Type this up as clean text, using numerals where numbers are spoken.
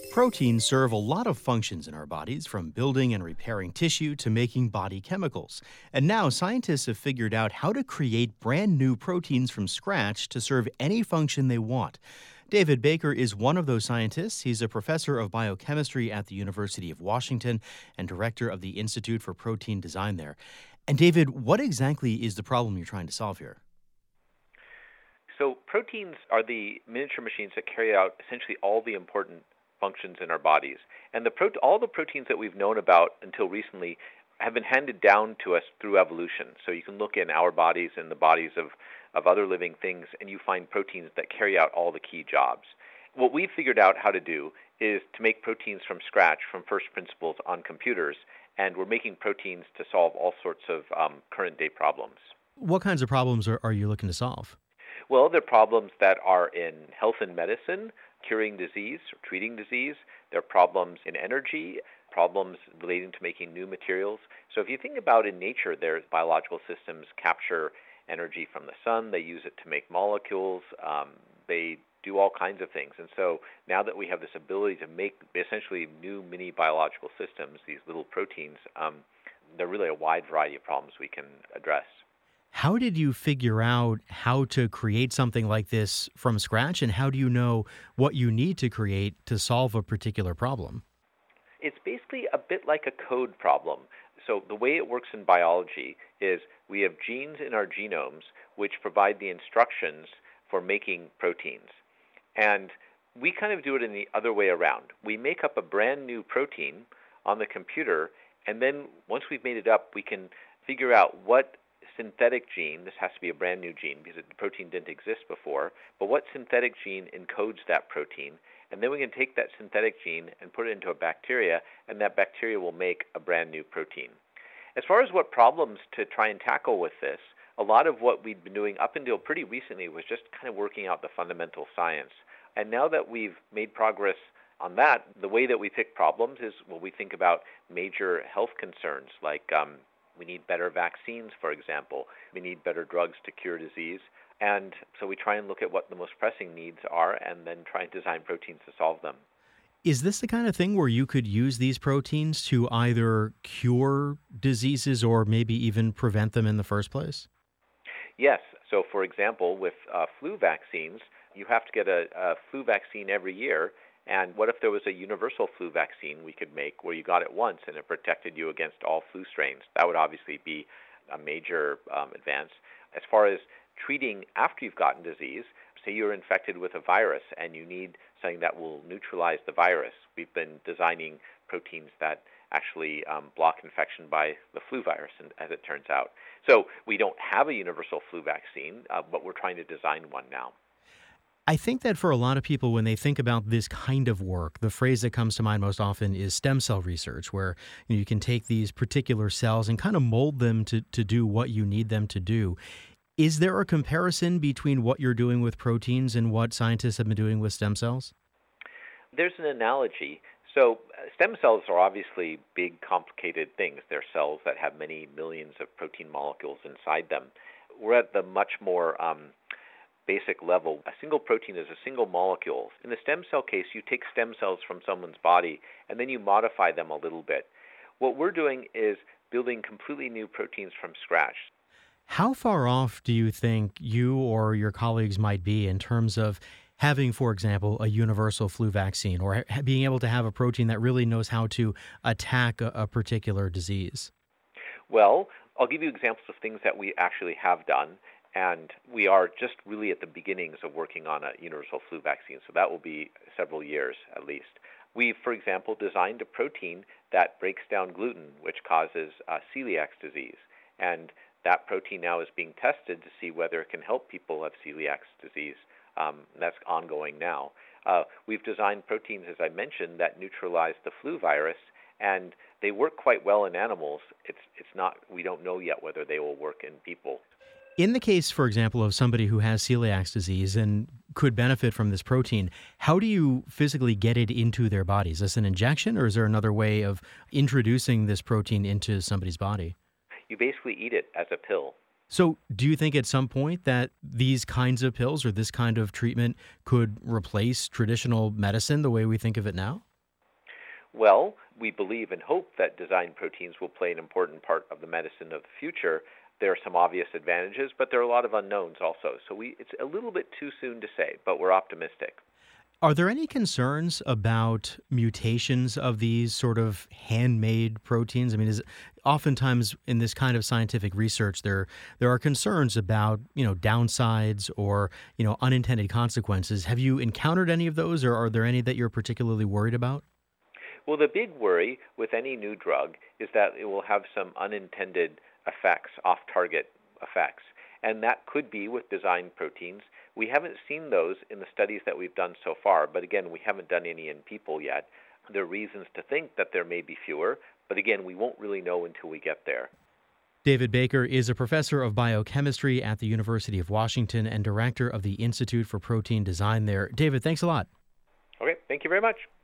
Proteins serve a lot of functions in our bodies, from building and repairing tissue to making body chemicals. And now scientists have figured out how to create brand new proteins from scratch to serve any function they want. David Baker is one of those scientists. He's a professor of biochemistry at the University of Washington and director of the Institute for Protein Design there. And David, what exactly is the problem you're trying to solve here? So proteins are the miniature machines that carry out essentially all the important functions in our bodies. And all the proteins that we've known about until recently have been handed down to us through evolution. So you can look in our bodies and the bodies of other living things, and you find proteins that carry out all the key jobs. What we've figured out how to do is to make proteins from scratch, from first principles on computers, and we're making proteins to solve all sorts of current-day problems. What kinds of problems are you looking to solve? Well, there are problems that are in health and medicine, curing disease or treating disease. There are problems in energy, problems relating to making new materials. So if you think about in nature, there's biological systems capture energy from the sun. They use it to make molecules. They do all kinds of things. And so now that we have this ability to make essentially new mini biological systems, these little proteins, there are really a wide variety of problems we can address. How did you figure out how to create something like this from scratch, and how do you know what you need to create to solve a particular problem? It's basically a bit like a code problem. So the way it works in biology is we have genes in our genomes which provide the instructions for making proteins. And we kind of do it in the other way around. We make up a brand new protein on the computer, and then once we've made it up, we can figure out what synthetic gene, this has to be a brand new gene because the protein didn't exist before, but what synthetic gene encodes that protein, and then we can take that synthetic gene and put it into a bacteria, and that bacteria will make a brand new protein. As far as what problems to try and tackle with this, a lot of what we'd been doing up until pretty recently was just kind of working out the fundamental science. And now that we've made progress on that, the way that we pick problems is we think about major health concerns like we need better vaccines, for example. We need better drugs to cure disease. And so we try and look at what the most pressing needs are and then try and design proteins to solve them. Is this the kind of thing where you could use these proteins to either cure diseases or maybe even prevent them in the first place? Yes. So, for example, with flu vaccines, you have to get a flu vaccine every year. And what if there was a universal flu vaccine we could make where you got it once and it protected you against all flu strains? That would obviously be a major advance. As far as treating after you've gotten disease, say you're infected with a virus and you need something that will neutralize the virus. We've been designing proteins that actually block infection by the flu virus, as it turns out. So we don't have a universal flu vaccine, but we're trying to design one now. I think that for a lot of people, when they think about this kind of work, the phrase that comes to mind most often is stem cell research, where you can take these particular cells and kind of mold them to do what you need them to do. Is there a comparison between what you're doing with proteins and what scientists have been doing with stem cells? There's an analogy. So stem cells are obviously big, complicated things. They're cells that have many millions of protein molecules inside them. We're at the much more basic level. A single protein is a single molecule. In the stem cell case, you take stem cells from someone's body and then you modify them a little bit. What we're doing is building completely new proteins from scratch. How far off do you think you or your colleagues might be in terms of having, for example, a universal flu vaccine or being able to have a protein that really knows how to attack a particular disease? Well, I'll give you examples of things that we actually have done. And we are just really at the beginnings of working on a universal flu vaccine, so that will be several years at least. We've, for example, designed a protein that breaks down gluten, which causes celiac disease. And that protein now is being tested to see whether it can help people have celiac disease. That's ongoing now. We've designed proteins, as I mentioned, that neutralize the flu virus, and they work quite well in animals. We don't know yet whether they will work in people. In the case, for example, of somebody who has celiac disease and could benefit from this protein, how do you physically get it into their body? Is this an injection, or is there another way of introducing this protein into somebody's body? You basically eat it as a pill. So do you think at some point that these kinds of pills or this kind of treatment could replace traditional medicine the way we think of it now? Well, we believe and hope that designed proteins will play an important part of the medicine of the future. There are some obvious advantages, but there are a lot of unknowns also. So it's a little bit too soon to say, but we're optimistic. Are there any concerns about mutations of these sort of handmade proteins? I mean, oftentimes in this kind of scientific research, there are concerns about, downsides or, unintended consequences. Have you encountered any of those, or are there any that you're particularly worried about? Well, the big worry with any new drug is that it will have some unintended effects, off-target effects. And that could be with designed proteins. We haven't seen those in the studies that we've done so far, but again, we haven't done any in people yet. There are reasons to think that there may be fewer, but again, we won't really know until we get there. David Baker is a professor of biochemistry at the University of Washington and director of the Institute for Protein Design there. David, thanks a lot. Okay, thank you very much.